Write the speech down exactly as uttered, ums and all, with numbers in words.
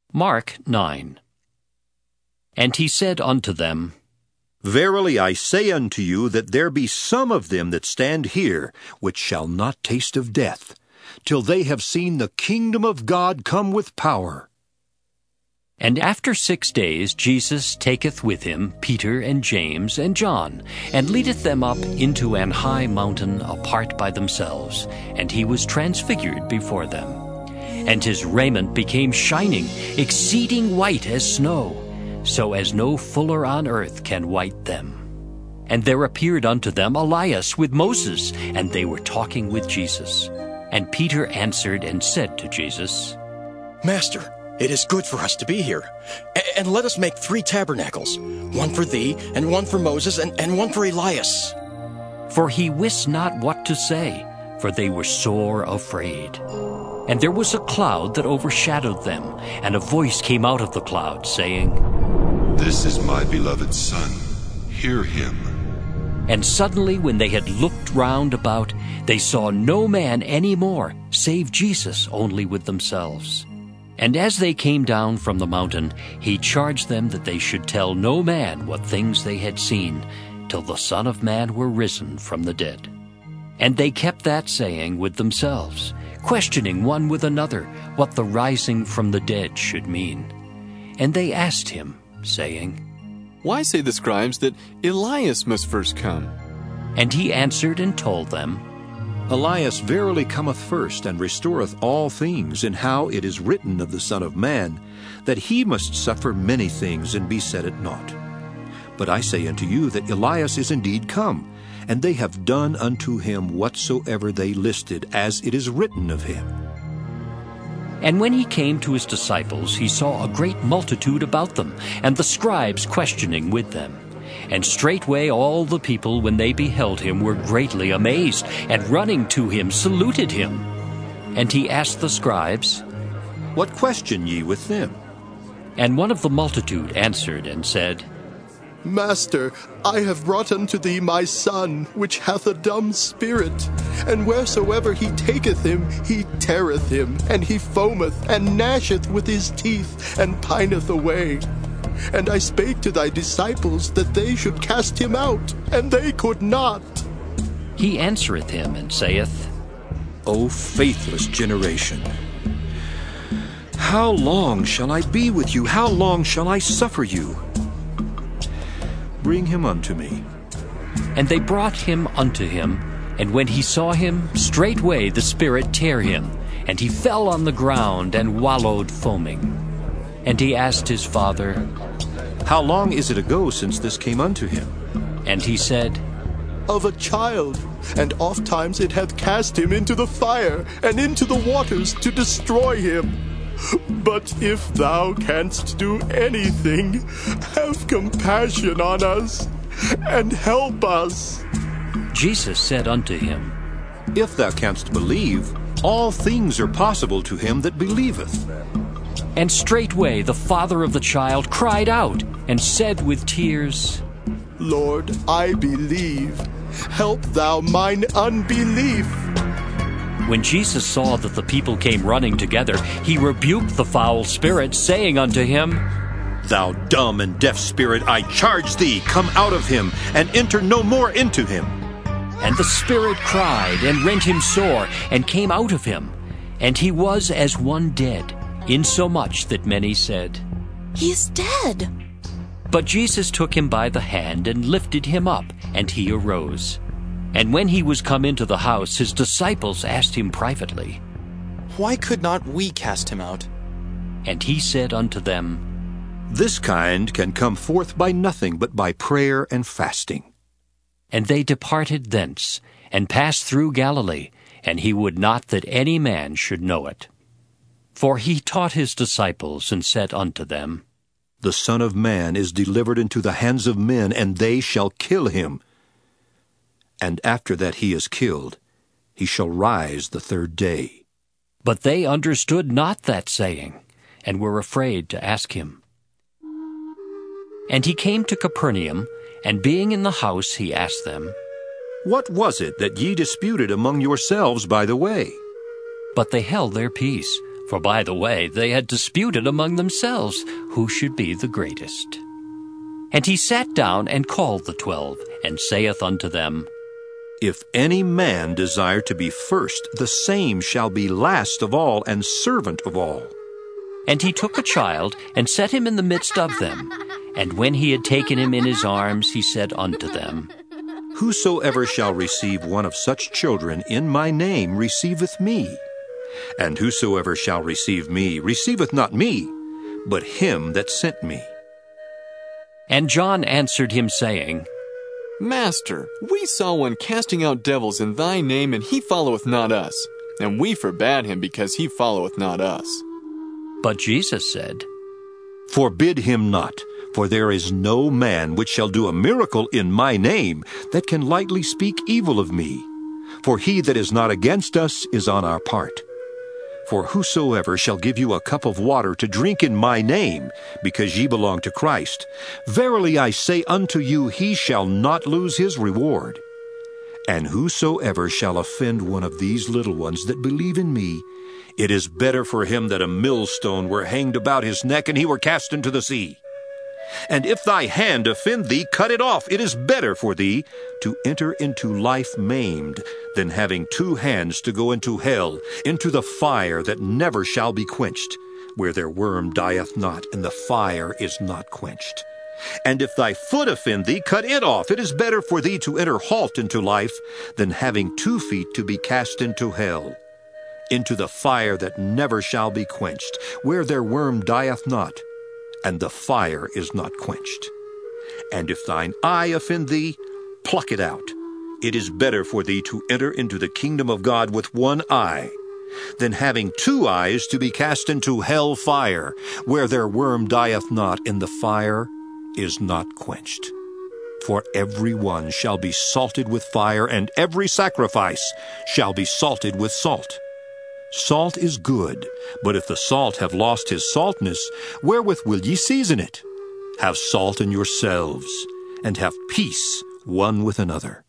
Mark nine. And he said unto them, Verily I say unto you that there be some of them that stand here, which shall not taste of death, till they have seen the kingdom of God come with power. And after six days Jesus taketh with him Peter and James and John, and leadeth them up into an high mountain apart by themselves, and he was transfigured before them. And his raiment became shining, exceeding white as snow, so as no fuller on earth can white them. And there appeared unto them Elias with Moses, and they were talking with Jesus. And Peter answered and said to Jesus, Master, it is good for us to be here. A- and let us make three tabernacles, one for thee, and one for Moses, and, and one for Elias. For he wist not what to say, for they were sore afraid. And there was a cloud that overshadowed them, and a voice came out of the cloud, saying, This is my beloved Son. Hear him. And suddenly when they had looked round about, they saw no man any more, save Jesus only with themselves. And as they came down from the mountain, he charged them that they should tell no man what things they had seen, till the Son of Man were risen from the dead. And they kept that saying with themselves, questioning one with another what the rising from the dead should mean. And they asked him, saying, Why say the scribes that Elias must first come? And he answered and told them, Elias verily cometh first, and restoreth all things, and how it is written of the Son of Man, that he must suffer many things, and be set at naught. But I say unto you that Elias is indeed come, and they have done unto him whatsoever they listed, as it is written of him. And when he came to his disciples, he saw a great multitude about them, and the scribes questioning with them. And straightway all the people, when they beheld him, were greatly amazed, and running to him saluted him. And he asked the scribes, What question ye with them? And one of the multitude answered and said, Master, I have brought unto thee my son, which hath a dumb spirit. And wheresoever he taketh him, he teareth him, and he foameth, and gnasheth with his teeth, and pineth away. And I spake to thy disciples that they should cast him out, and they could not. He answereth him and saith, O faithless generation, how long shall I be with you? How long shall I suffer you? Bring him unto me. And they brought him unto him, and when he saw him, straightway the spirit tare him, and he fell on the ground and wallowed foaming. And he asked his father, How long is it ago since this came unto him? And he said, Of a child, and oft times it hath cast him into the fire, and into the waters to destroy him. But if thou canst do anything, have compassion on us, and help us. Jesus said unto him, If thou canst believe, all things are possible to him that believeth. And straightway the father of the child cried out, and said with tears, Lord, I believe. Help thou mine unbelief. When Jesus saw that the people came running together, he rebuked the foul spirit, saying unto him, Thou dumb and deaf spirit, I charge thee, come out of him, and enter no more into him. And the spirit cried, and rent him sore, and came out of him. And he was as one dead, insomuch that many said, He is dead. But Jesus took him by the hand, and lifted him up, and he arose. And when he was come into the house, his disciples asked him privately, Why could not we cast him out? And he said unto them, This kind can come forth by nothing but by prayer and fasting. And they departed thence, and passed through Galilee, and he would not that any man should know it. For he taught his disciples, and said unto them, The Son of Man is delivered into the hands of men, and they shall kill him. And after that he is killed, he shall rise the third day. But they understood not that saying, and were afraid to ask him. And he came to Capernaum, and being in the house he asked them, What was it that ye disputed among yourselves by the way? But they held their peace, For by the way, they had disputed among themselves who should be the greatest. And he sat down and called the twelve, and saith unto them, If any man desire to be first, the same shall be last of all and servant of all. And he took a child, and set him in the midst of them. And when he had taken him in his arms, he said unto them, Whosoever shall receive one of such children in my name receiveth me. And whosoever shall receive me receiveth not me, but him that sent me. And John answered him, saying, Master, we saw one casting out devils in thy name, and he followeth not us. And we forbade him, because he followeth not us. But Jesus said, Forbid him not, for there is no man which shall do a miracle in my name that can lightly speak evil of me. For he that is not against us is on our part. For whosoever shall give you a cup of water to drink in my name, because ye belong to Christ, verily I say unto you, he shall not lose his reward. And whosoever shall offend one of these little ones that believe in me, it is better for him that a millstone were hanged about his neck, and he were cast into the sea. And if thy hand offend thee, cut it off. It is better for thee to enter into life maimed, than having two hands to go into hell, into the fire that never shall be quenched, where their worm dieth not, and the fire is not quenched. And if thy foot offend thee, cut it off. It is better for thee to enter halt into life, than having two feet to be cast into hell, into the fire that never shall be quenched, where their worm dieth not, and the fire is not quenched. And if thine eye offend thee, pluck it out. It is better for thee to enter into the kingdom of God with one eye, than having two eyes to be cast into hell fire, where their worm dieth not, and the fire is not quenched. For every one shall be salted with fire, and every sacrifice shall be salted with salt. Salt is good, but if the salt have lost his saltness, wherewith will ye season it? Have salt in yourselves, and have peace one with another.